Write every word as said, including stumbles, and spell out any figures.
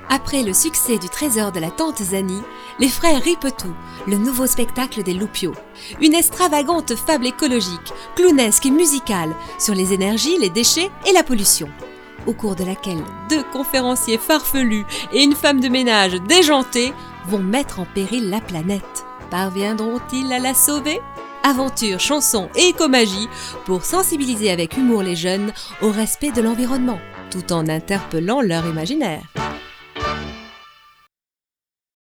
Après le succès du Trésor de la Tante Zanie, les frères Ripetou, le nouveau spectacle des Loupiaux. Une extravagante fable écologique, clownesque et musicale sur les énergies, les déchets et la pollution. Au cours de laquelle deux conférenciers farfelus et une femme de ménage déjantée vont mettre en péril la planète. Parviendront-ils à la sauver ? Aventure, chansons et écomagie pour sensibiliser avec humour les jeunes au respect de l'environnement, tout en interpellant leur imaginaire.